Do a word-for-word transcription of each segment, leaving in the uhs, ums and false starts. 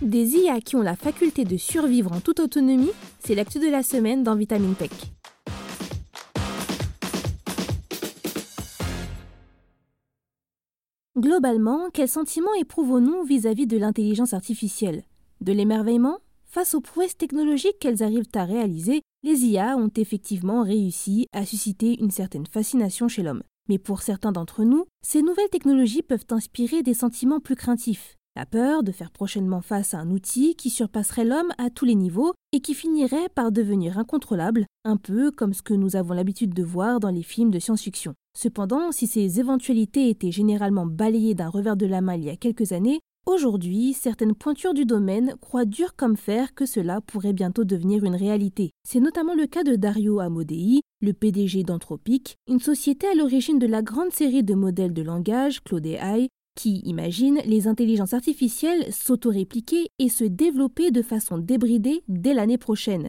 Des I A qui ont la faculté de survivre en toute autonomie, c'est l'actu de la semaine dans Vitamine Tech. Globalement, quel sentiment éprouvons-nous vis-à-vis de l'intelligence artificielle ? De l'émerveillement ? Face aux prouesses technologiques qu'elles arrivent à réaliser, les I A ont effectivement réussi à susciter une certaine fascination chez l'homme. Mais pour certains d'entre nous, ces nouvelles technologies peuvent inspirer des sentiments plus craintifs. La peur de faire prochainement face à un outil qui surpasserait l'homme à tous les niveaux et qui finirait par devenir incontrôlable, un peu comme ce que nous avons l'habitude de voir dans les films de science-fiction. Cependant, si ces éventualités étaient généralement balayées d'un revers de la main il y a quelques années, aujourd'hui, certaines pointures du domaine croient dur comme fer que cela pourrait bientôt devenir une réalité. C'est notamment le cas de Dario Amodei, le P D G d'Anthropic, une société à l'origine de la grande série de modèles de langage Claude A I, qui imagine les intelligences artificielles s'autorépliquer et se développer de façon débridée dès l'année prochaine.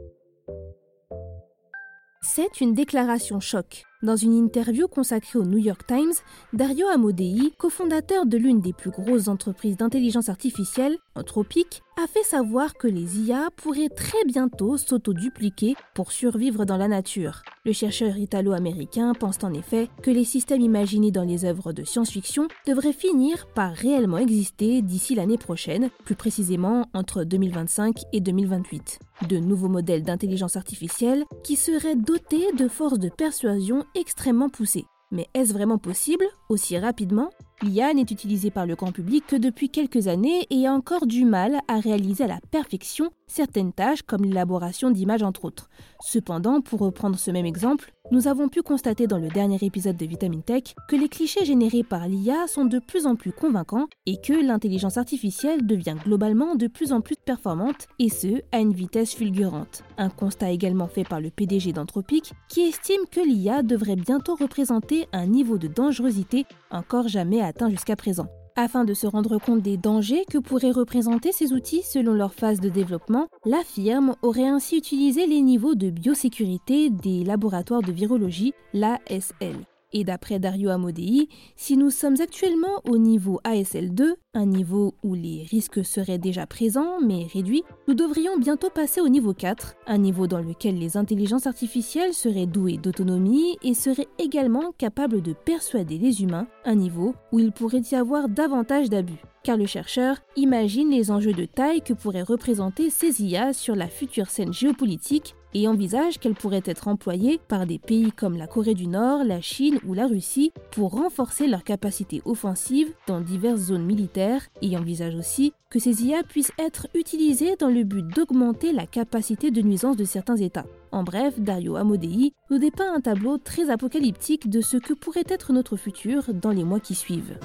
C'est une déclaration choc. Dans une interview consacrée au New York Times, Dario Amodei, cofondateur de l'une des plus grosses entreprises d'intelligence artificielle, Anthropic, a fait savoir que les I A pourraient très bientôt s'autodupliquer pour survivre dans la nature. Le chercheur italo-américain pense en effet que les systèmes imaginés dans les œuvres de science-fiction devraient finir par réellement exister d'ici l'année prochaine, plus précisément entre deux mille vingt-cinq et deux mille vingt-huit. De nouveaux modèles d'intelligence artificielle qui seraient dotés de forces de persuasion extrêmement poussées. Mais est-ce vraiment possible, aussi rapidement ? L'I A n'est utilisée par le grand public que depuis quelques années et a encore du mal à réaliser à la perfection certaines tâches comme l'élaboration d'images entre autres. Cependant, pour reprendre ce même exemple, nous avons pu constater dans le dernier épisode de Vitamine Tech que les clichés générés par l'I A sont de plus en plus convaincants et que l'intelligence artificielle devient globalement de plus en plus performante et ce, à une vitesse fulgurante. Un constat également fait par le P D G d'Anthropic qui estime que l'I A devrait bientôt représenter un niveau de dangerosité encore jamais atteint jusqu'à présent. Afin de se rendre compte des dangers que pourraient représenter ces outils selon leur phase de développement, la firme aurait ainsi utilisé les niveaux de biosécurité des laboratoires de virologie, l'A S L. Et d'après Dario Amodei, si nous sommes actuellement au niveau A S L deux, un niveau où les risques seraient déjà présents mais réduits, nous devrions bientôt passer au niveau quatre, un niveau dans lequel les intelligences artificielles seraient douées d'autonomie et seraient également capables de persuader les humains, un niveau où il pourrait y avoir davantage d'abus. Car le chercheur imagine les enjeux de taille que pourraient représenter ces I A sur la future scène géopolitique et envisage qu'elles pourraient être employées par des pays comme la Corée du Nord, la Chine ou la Russie pour renforcer leurs capacités offensives dans diverses zones militaires et envisage aussi que ces I A puissent être utilisées dans le but d'augmenter la capacité de nuisance de certains États. En bref, Dario Amodei nous dépeint un tableau très apocalyptique de ce que pourrait être notre futur dans les mois qui suivent.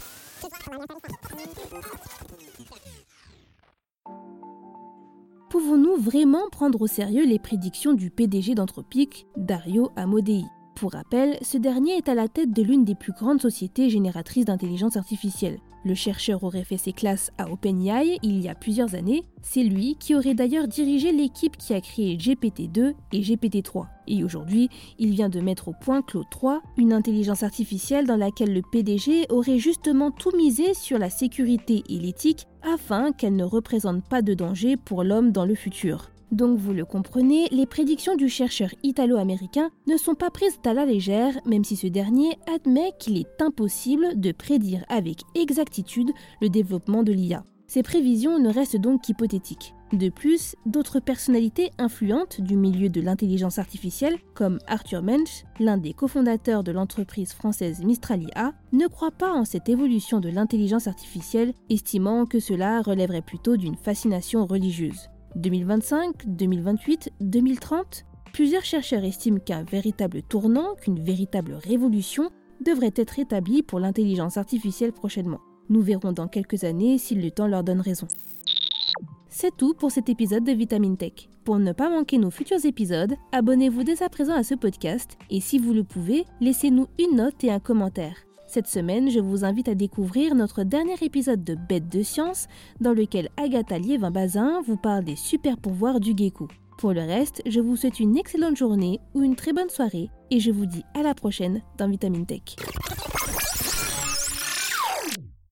Pouvons-nous vraiment prendre au sérieux les prédictions du P D G d'Anthropic, Dario Amodei ? Pour rappel, ce dernier est à la tête de l'une des plus grandes sociétés génératrices d'intelligence artificielle. Le chercheur aurait fait ses classes à OpenAI il y a plusieurs années. C'est lui qui aurait d'ailleurs dirigé l'équipe qui a créé G P T deux et G P T trois. Et aujourd'hui, il vient de mettre au point Claude trois, une intelligence artificielle dans laquelle le P D G aurait justement tout misé sur la sécurité et l'éthique afin qu'elle ne représente pas de danger pour l'homme dans le futur. Donc vous le comprenez, les prédictions du chercheur italo-américain ne sont pas prises à la légère, même si ce dernier admet qu'il est impossible de prédire avec exactitude le développement de l'I A. Ces prévisions ne restent donc qu'hypothétiques. De plus, d'autres personnalités influentes du milieu de l'intelligence artificielle, comme Arthur Mensch, l'un des cofondateurs de l'entreprise française Mistral I A, ne croient pas en cette évolution de l'intelligence artificielle, estimant que cela relèverait plutôt d'une fascination religieuse. deux mille vingt-cinq, deux mille vingt-huit, deux mille trente, plusieurs chercheurs estiment qu'un véritable tournant, qu'une véritable révolution devrait être établie pour l'intelligence artificielle prochainement. Nous verrons dans quelques années si le temps leur donne raison. C'est tout pour cet épisode de Vitamine Tech. Pour ne pas manquer nos futurs épisodes, abonnez-vous dès à présent à ce podcast et si vous le pouvez, laissez-nous une note et un commentaire. Cette semaine, je vous invite à découvrir notre dernier épisode de Bêtes de science dans lequel Agatha Liévin-Bazin vous parle des super pouvoirs du gecko. Pour le reste, je vous souhaite une excellente journée ou une très bonne soirée et je vous dis à la prochaine dans Vitamine Tech.